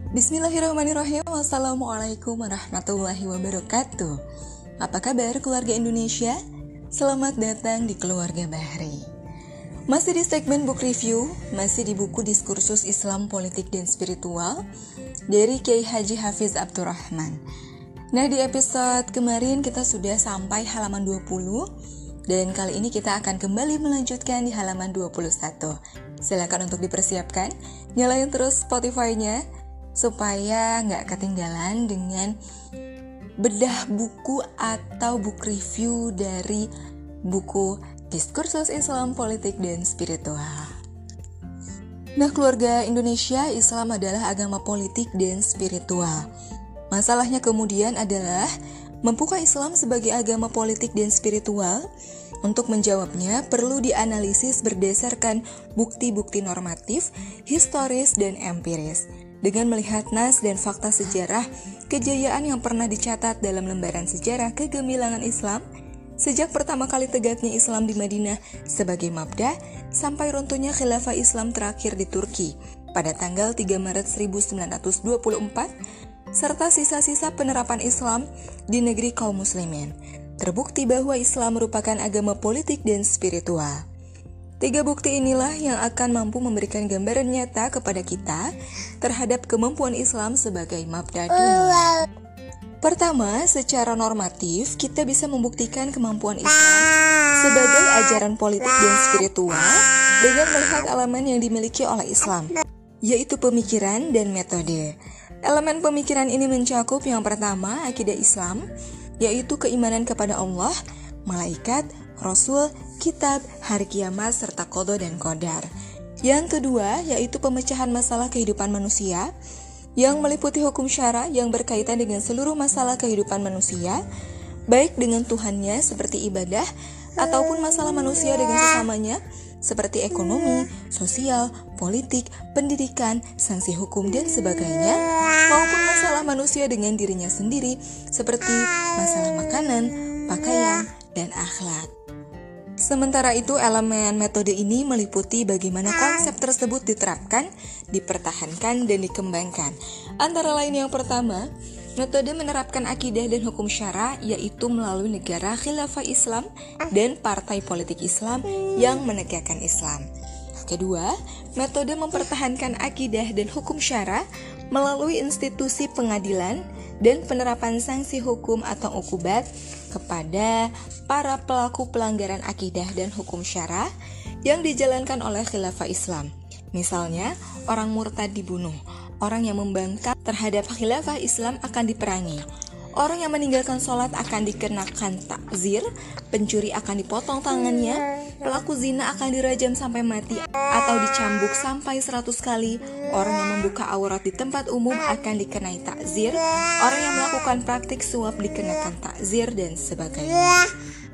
Bismillahirrahmanirrahim. Wassalamualaikum warahmatullahi wabarakatuh. Apa kabar keluarga Indonesia? Selamat datang di Keluarga Bahri. Masih di segmen book review, masih di buku Diskursus Islam Politik dan Spiritual dari Kiai Haji Hafiz Abdurrahman. Nah, di episode kemarin kita sudah sampai halaman 20 dan kali ini kita akan kembali melanjutkan di halaman 21. Silakan untuk dipersiapkan, nyalain terus Spotify-nya supaya nggak ketinggalan dengan bedah buku atau book review dari buku Diskursus Islam Politik dan Spiritual. Nah, keluarga Indonesia, Islam adalah agama politik dan spiritual. Masalahnya kemudian adalah, mampukah Islam sebagai agama politik dan spiritual? Untuk menjawabnya, perlu dianalisis berdasarkan bukti-bukti normatif, historis, dan empiris. Dengan melihat nas dan fakta sejarah, kejayaan yang pernah dicatat dalam lembaran sejarah kegemilangan Islam, sejak pertama kali tegaknya Islam di Madinah sebagai mabda, sampai runtuhnya khilafah Islam terakhir di Turki pada tanggal 3 Maret 1924, serta sisa-sisa penerapan Islam di negeri kaum muslimin, terbukti bahwa Islam merupakan agama politik dan spiritual. 3 bukti inilah yang akan mampu memberikan gambaran nyata kepada kita terhadap kemampuan Islam sebagai mabda dunia. Pertama, secara normatif, kita bisa membuktikan kemampuan Islam sebagai ajaran politik dan spiritual dengan melihat elemen yang dimiliki oleh Islam, yaitu pemikiran dan metode. Elemen pemikiran ini mencakup yang pertama, akidah Islam, yaitu keimanan kepada Allah, malaikat, Rasul, kitab, hari kiamat, serta qada dan qadar. Yang kedua, yaitu pemecahan masalah kehidupan manusia, yang meliputi hukum syara yang berkaitan dengan seluruh masalah kehidupan manusia, baik dengan Tuhannya seperti ibadah, ataupun masalah manusia dengan sesamanya, seperti ekonomi, sosial, politik, pendidikan, sanksi hukum, dan sebagainya, maupun masalah manusia dengan dirinya sendiri, seperti masalah makanan, pakaian, dan akhlak. Sementara itu, elemen metode ini meliputi bagaimana konsep tersebut diterapkan, dipertahankan, dan dikembangkan. Antara lain yang pertama, metode menerapkan akidah dan hukum syara, yaitu melalui negara khilafah Islam dan partai politik Islam yang menegakkan Islam. Kedua, metode mempertahankan akidah dan hukum syara melalui institusi pengadilan dan penerapan sanksi hukum atau ukubat kepada para pelaku pelanggaran akidah dan hukum syara yang dijalankan oleh khilafah Islam. Misalnya, orang murtad dibunuh, orang yang membangkang terhadap khilafah Islam akan diperangi, orang yang meninggalkan sholat akan dikenakan takzir, pencuri akan dipotong tangannya, pelaku zina akan dirajam sampai mati atau dicambuk sampai 100 kali, orang yang membuka aurat di tempat umum akan dikenai takzir, orang yang melakukan praktik suap dikenakan takzir, dan sebagainya.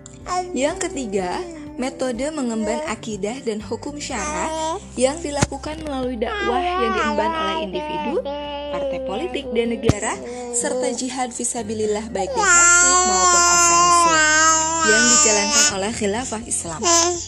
Yang ketiga, metode mengemban akidah dan hukum syara yang dilakukan melalui dakwah yang diemban oleh individu, partai politik, dan negara, serta jihad fisabilillah baik defensif maupun ofensif yang dijalankan oleh khilafah Islam.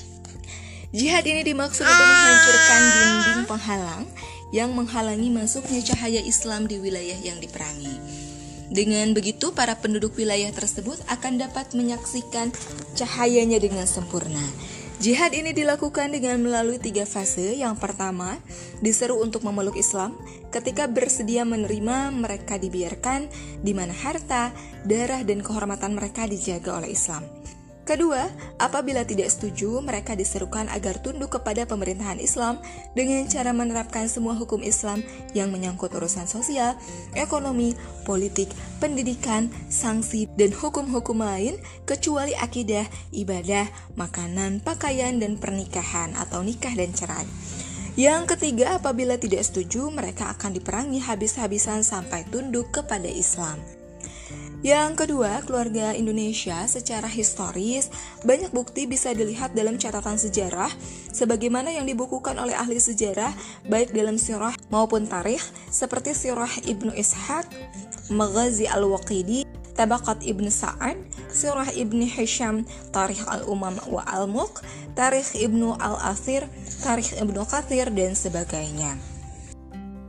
Jihad ini dimaksud untuk menghancurkan dinding penghalang yang menghalangi masuknya cahaya Islam di wilayah yang diperangi. Dengan begitu, para penduduk wilayah tersebut akan dapat menyaksikan cahayanya dengan sempurna. Jihad ini dilakukan dengan melalui 3 fase. Yang pertama, diseru untuk memeluk Islam. Ketika bersedia menerima, mereka dibiarkan, di mana harta, darah, dan kehormatan mereka dijaga oleh Islam. Kedua, apabila tidak setuju, mereka diserukan agar tunduk kepada pemerintahan Islam dengan cara menerapkan semua hukum Islam yang menyangkut urusan sosial, ekonomi, politik, pendidikan, sanksi, dan hukum-hukum lain kecuali akidah, ibadah, makanan, pakaian, dan pernikahan atau nikah dan cerai. Yang ketiga, apabila tidak setuju, mereka akan diperangi habis-habisan sampai tunduk kepada Islam. Yang kedua, keluarga Indonesia secara historis, banyak bukti bisa dilihat dalam catatan sejarah sebagaimana yang dibukukan oleh ahli sejarah baik dalam sirah maupun tarikh seperti sirah Ibnu Ishaq, Maghazi al-Waqidi, Tabaqat Ibn Sa'ad, Sirah Ibn Hisham, Tarikh al-Umam wa al-Mulk, Tarikh Ibnu al-Athir, Tarikh Ibnu Kathir, dan sebagainya.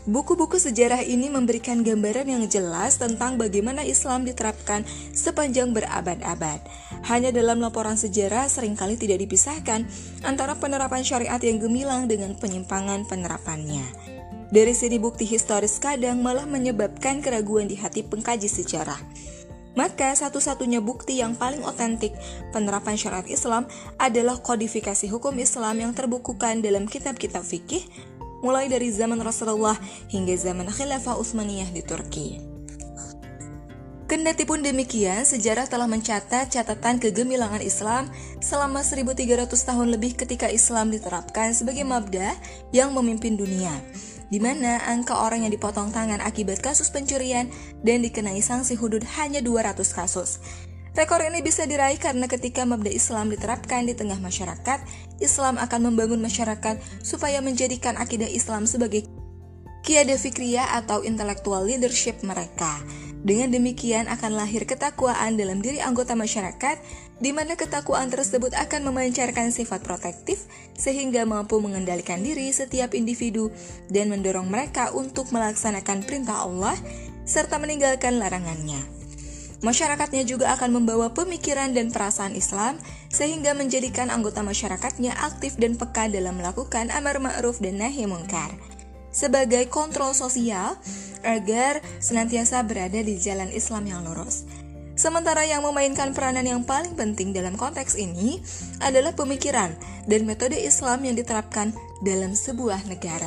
Buku-buku sejarah ini memberikan gambaran yang jelas tentang bagaimana Islam diterapkan sepanjang berabad-abad. Hanya dalam laporan sejarah seringkali tidak dipisahkan antara penerapan syariat yang gemilang dengan penyimpangan penerapannya. Dari sini bukti historis kadang malah menyebabkan keraguan di hati pengkaji sejarah. Maka satu-satunya bukti yang paling otentik penerapan syariat Islam adalah kodifikasi hukum Islam yang terbukukan dalam kitab-kitab fikih, mulai dari zaman Rasulullah hingga zaman Khilafah Utsmaniyah di Turki. Kendati pun demikian, sejarah telah mencatat catatan kegemilangan Islam selama 1300 tahun lebih ketika Islam diterapkan sebagai mabda yang memimpin dunia, di mana angka orang yang dipotong tangan akibat kasus pencurian dan dikenai sanksi hudud hanya 200 kasus. Rekor ini bisa diraih karena ketika mabda Islam diterapkan di tengah masyarakat, Islam akan membangun masyarakat supaya menjadikan akidah Islam sebagai qiyada fikriyah atau intellectual leadership mereka. Dengan demikian akan lahir ketakwaan dalam diri anggota masyarakat, di mana ketakwaan tersebut akan memancarkan sifat protektif sehingga mampu mengendalikan diri setiap individu dan mendorong mereka untuk melaksanakan perintah Allah serta meninggalkan larangannya. Masyarakatnya juga akan membawa pemikiran dan perasaan Islam sehingga menjadikan anggota masyarakatnya aktif dan peka dalam melakukan amar ma'ruf dan nahi munkar sebagai kontrol sosial agar senantiasa berada di jalan Islam yang lurus. Sementara yang memainkan peranan yang paling penting dalam konteks ini adalah pemikiran dan metode Islam yang diterapkan dalam sebuah negara.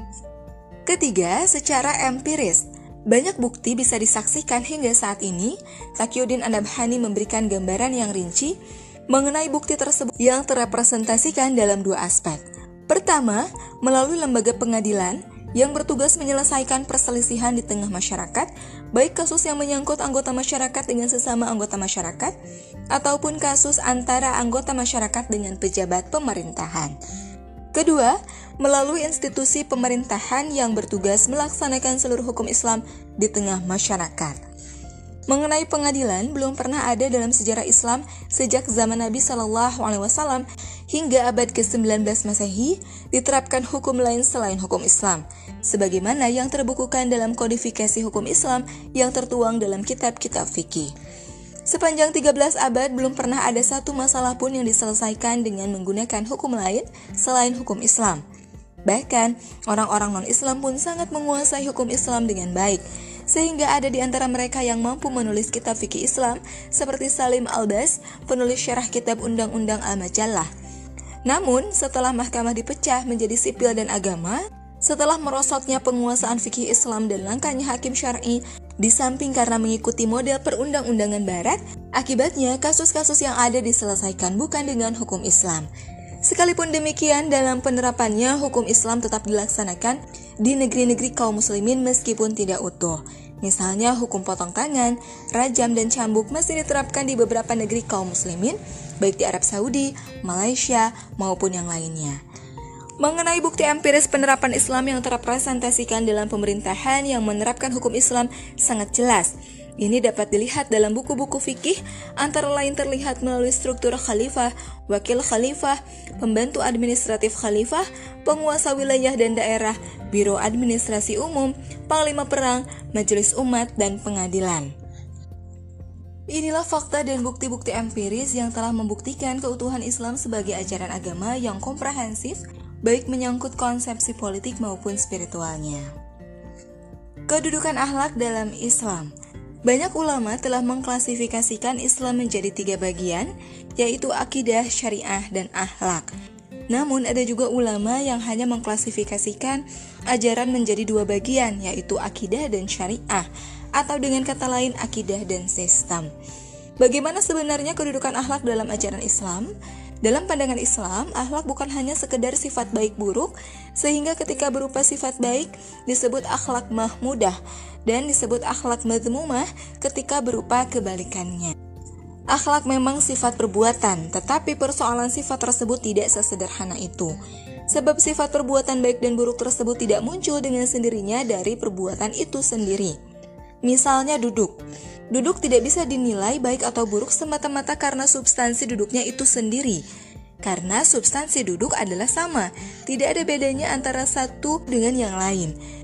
Ketiga, secara empiris. Banyak bukti bisa disaksikan hingga saat ini. Taqiyuddin An-Nabhani memberikan gambaran yang rinci mengenai bukti tersebut yang terrepresentasikan dalam dua aspek. Pertama, melalui lembaga pengadilan yang bertugas menyelesaikan perselisihan di tengah masyarakat, baik kasus yang menyangkut anggota masyarakat dengan sesama anggota masyarakat, ataupun kasus antara anggota masyarakat dengan pejabat pemerintahan. Kedua, melalui institusi pemerintahan yang bertugas melaksanakan seluruh hukum Islam di tengah masyarakat. Mengenai pengadilan, belum pernah ada dalam sejarah Islam sejak zaman Nabi SAW hingga abad ke-19 Masehi diterapkan hukum lain selain hukum Islam, sebagaimana yang terbukukan dalam kodifikasi hukum Islam yang tertuang dalam kitab-kitab fikih. Sepanjang 13 abad belum pernah ada satu masalah pun yang diselesaikan dengan menggunakan hukum lain selain hukum Islam. Bahkan, orang-orang non-Islam pun sangat menguasai hukum Islam dengan baik, sehingga ada di antara mereka yang mampu menulis kitab fikih Islam seperti Salim Al-Bas, penulis syarah kitab Undang-Undang Al-Majallah. Namun, setelah mahkamah dipecah menjadi sipil dan agama, setelah merosotnya penguasaan fikih Islam dan langkahnya hakim syar'i, di samping karena mengikuti model perundang-undangan barat, akibatnya kasus-kasus yang ada diselesaikan bukan dengan hukum Islam. Sekalipun demikian, dalam penerapannya hukum Islam tetap dilaksanakan di negeri-negeri kaum muslimin meskipun tidak utuh. Misalnya hukum potong tangan, rajam dan cambuk masih diterapkan di beberapa negeri kaum muslimin, baik di Arab Saudi, Malaysia, maupun yang lainnya. Mengenai bukti empiris penerapan Islam yang terrepresentasikan dalam pemerintahan yang menerapkan hukum Islam sangat jelas. Ini dapat dilihat dalam buku-buku fikih, antara lain terlihat melalui struktur khalifah, wakil khalifah, pembantu administratif khalifah, penguasa wilayah dan daerah, biro administrasi umum, panglima perang, majelis umat, dan pengadilan. Inilah fakta dan bukti-bukti empiris yang telah membuktikan keutuhan Islam sebagai ajaran agama yang komprehensif, baik menyangkut konsepsi politik maupun spiritualnya. Kedudukan akhlak dalam Islam. Banyak ulama telah mengklasifikasikan Islam menjadi 3 bagian, yaitu akidah, syariah, dan akhlak. Namun ada juga ulama yang hanya mengklasifikasikan ajaran menjadi 2 bagian, yaitu akidah dan syariah, atau dengan kata lain akidah dan sistem. Bagaimana sebenarnya kedudukan akhlak dalam ajaran Islam? Dalam pandangan Islam, akhlak bukan hanya sekedar sifat baik buruk, sehingga ketika berupa sifat baik disebut akhlak mahmudah, dan disebut akhlak madhmumah ketika berupa kebalikannya. Akhlak memang sifat perbuatan, tetapi persoalan sifat tersebut tidak sesederhana itu. Sebab sifat perbuatan baik dan buruk tersebut tidak muncul dengan sendirinya dari perbuatan itu sendiri. Misalnya duduk. Duduk tidak bisa dinilai baik atau buruk semata-mata karena substansi duduknya itu sendiri. Karena substansi duduk adalah sama, tidak ada bedanya antara satu dengan yang lain.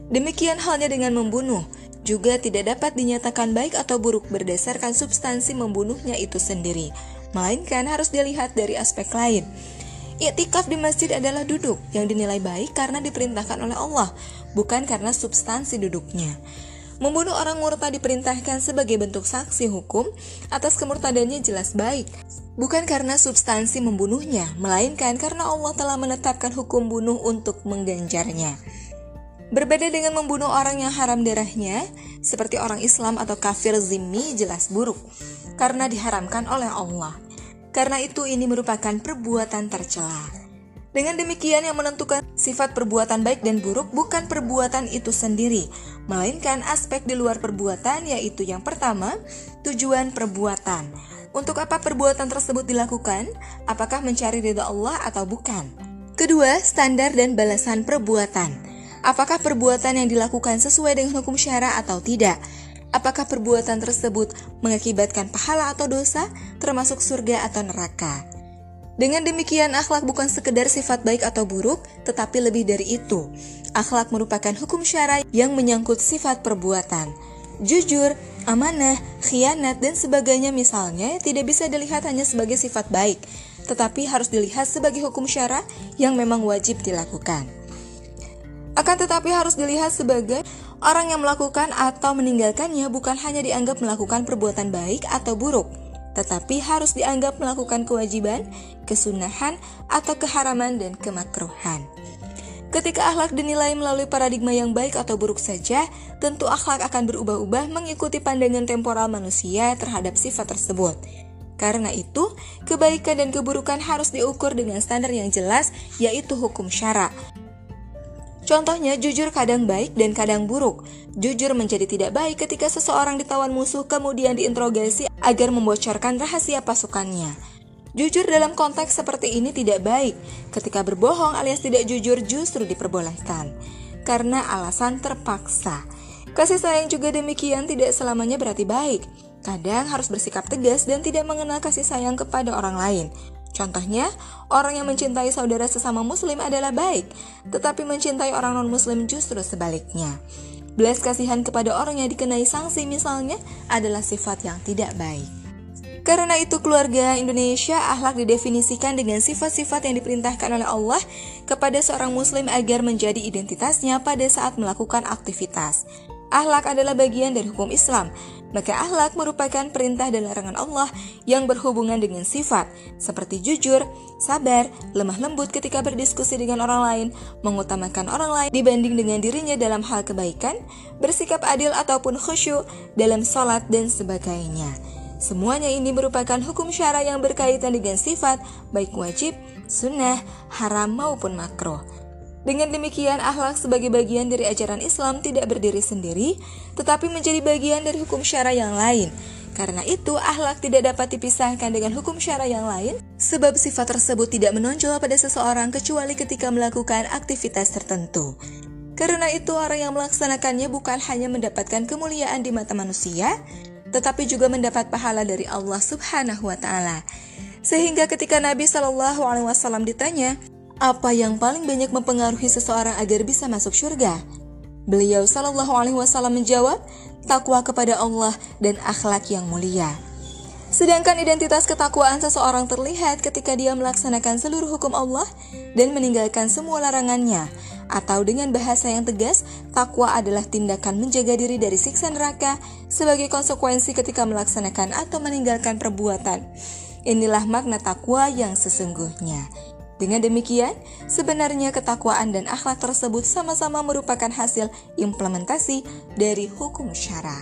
Demikian halnya dengan membunuh, juga tidak dapat dinyatakan baik atau buruk berdasarkan substansi membunuhnya itu sendiri, melainkan harus dilihat dari aspek lain. Iktikaf di masjid adalah duduk yang dinilai baik karena diperintahkan oleh Allah, bukan karena substansi duduknya. Membunuh orang murtad diperintahkan sebagai bentuk saksi hukum atas kemurtadannya jelas baik, bukan karena substansi membunuhnya, melainkan karena Allah telah menetapkan hukum bunuh untuk mengganjarnya. Berbeda dengan membunuh orang yang haram darahnya, seperti orang Islam atau kafir zimmi jelas buruk, karena diharamkan oleh Allah. Karena itu ini merupakan perbuatan tercela. Dengan demikian yang menentukan sifat perbuatan baik dan buruk bukan perbuatan itu sendiri, melainkan aspek di luar perbuatan, yaitu yang pertama, tujuan perbuatan. Untuk apa perbuatan tersebut dilakukan? Apakah mencari ridha Allah atau bukan? Kedua, standar dan balasan perbuatan. Apakah perbuatan yang dilakukan sesuai dengan hukum syara atau tidak? Apakah perbuatan tersebut mengakibatkan pahala atau dosa, termasuk surga atau neraka? Dengan demikian, akhlak bukan sekedar sifat baik atau buruk, tetapi lebih dari itu. Akhlak merupakan hukum syara yang menyangkut sifat perbuatan. Jujur, amanah, khianat, dan sebagainya misalnya tidak bisa dilihat hanya sebagai sifat baik, tetapi harus dilihat sebagai hukum syara yang memang wajib dilakukan. Akan tetapi harus dilihat sebagai orang yang melakukan atau meninggalkannya bukan hanya dianggap melakukan perbuatan baik atau buruk, tetapi harus dianggap melakukan kewajiban, kesunahan, atau keharaman dan kemakruhan. Ketika akhlak dinilai melalui paradigma yang baik atau buruk saja, tentu akhlak akan berubah-ubah mengikuti pandangan temporal manusia terhadap sifat tersebut. Karena itu, kebaikan dan keburukan harus diukur dengan standar yang jelas, yaitu hukum syara. Contohnya, jujur kadang baik dan kadang buruk. Jujur menjadi tidak baik ketika seseorang ditawan musuh kemudian diinterogasi agar membocorkan rahasia pasukannya. Jujur dalam konteks seperti ini tidak baik. Ketika berbohong alias tidak jujur justru diperbolehkan karena alasan terpaksa. Kasih sayang juga demikian tidak selamanya berarti baik. Kadang harus bersikap tegas dan tidak mengenal kasih sayang kepada orang lain. Contohnya, orang yang mencintai saudara sesama muslim adalah baik, tetapi mencintai orang non-muslim justru sebaliknya. Belas kasihan kepada orang yang dikenai sanksi misalnya adalah sifat yang tidak baik. Karena itu keluarga Indonesia, akhlak didefinisikan dengan sifat-sifat yang diperintahkan oleh Allah kepada seorang muslim agar menjadi identitasnya pada saat melakukan aktivitas. Akhlak adalah bagian dari hukum Islam, maka akhlak merupakan perintah dan larangan Allah yang berhubungan dengan sifat, seperti jujur, sabar, lemah lembut ketika berdiskusi dengan orang lain, mengutamakan orang lain dibanding dengan dirinya dalam hal kebaikan, bersikap adil ataupun khusyuk dalam sholat dan sebagainya. Semuanya ini merupakan hukum syara yang berkaitan dengan sifat, baik wajib, sunnah, haram maupun makruh. Dengan demikian, akhlak sebagai bagian dari ajaran Islam tidak berdiri sendiri, tetapi menjadi bagian dari hukum syara yang lain. Karena itu, akhlak tidak dapat dipisahkan dengan hukum syara yang lain, sebab sifat tersebut tidak menonjol pada seseorang kecuali ketika melakukan aktivitas tertentu. Karena itu, orang yang melaksanakannya bukan hanya mendapatkan kemuliaan di mata manusia, tetapi juga mendapat pahala dari Allah Subhanahu wa Ta'ala. Sehingga ketika Nabi SAW ditanya, apa yang paling banyak mempengaruhi seseorang agar bisa masuk surga? Beliau SAW menjawab, takwa kepada Allah dan akhlak yang mulia. Sedangkan identitas ketakwaan seseorang terlihat ketika dia melaksanakan seluruh hukum Allah dan meninggalkan semua larangannya. Atau dengan bahasa yang tegas, takwa adalah tindakan menjaga diri dari siksa neraka sebagai konsekuensi ketika melaksanakan atau meninggalkan perbuatan. Inilah makna takwa yang sesungguhnya. Dengan demikian, sebenarnya ketakwaan dan akhlak tersebut sama-sama merupakan hasil implementasi dari hukum syara.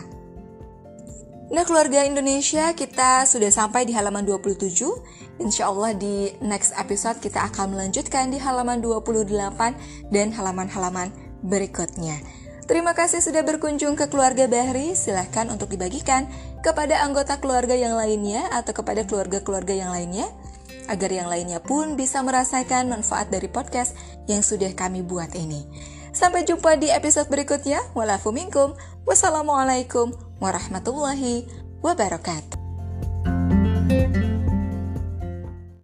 Nah keluarga Indonesia, kita sudah sampai di halaman 27. Insya Allah di next episode kita akan melanjutkan di halaman 28 dan halaman-halaman berikutnya. Terima kasih sudah berkunjung ke keluarga Bahri. Silahkan untuk dibagikan kepada anggota keluarga yang lainnya atau kepada keluarga-keluarga yang lainnya, agar yang lainnya pun bisa merasakan manfaat dari podcast yang sudah kami buat ini. Sampai jumpa di episode berikutnya. Walafu minkum. Wassalamualaikum warahmatullahi wabarakatuh.